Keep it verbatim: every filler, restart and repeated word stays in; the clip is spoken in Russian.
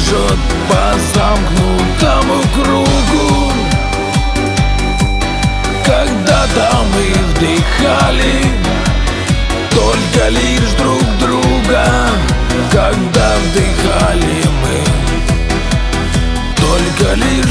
движет по замкнутому кругу. Когда-то мы вдыхали только лишь друг друга, когда вдыхали мы только лишь